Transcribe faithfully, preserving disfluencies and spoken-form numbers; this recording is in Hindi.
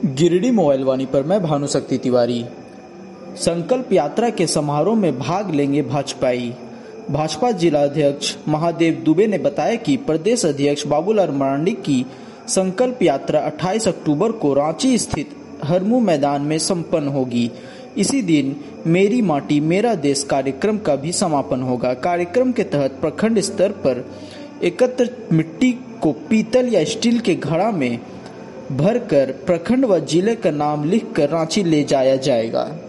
गिरिडीह मोबाइल वाणी पर मैं भानुशक्ति तिवारी। संकल्प यात्रा के समारोह में भाग लेंगे भाजपाई। भाजपा जिला अध्यक्ष महादेव दुबे ने बताया कि प्रदेश अध्यक्ष बाबूलाल मरांडी की संकल्प यात्रा अट्ठाईस अक्टूबर को रांची स्थित हरमू मैदान में संपन्न होगी। इसी दिन मेरी माटी मेरा देश कार्यक्रम का भी समापन होगा। कार्यक्रम के तहत प्रखंड स्तर पर एकत्र मिट्टी को पीतल या स्टील के घड़ा में भरकर प्रखंड व जिले का नाम लिखकर रांची ले जाया जाएगा।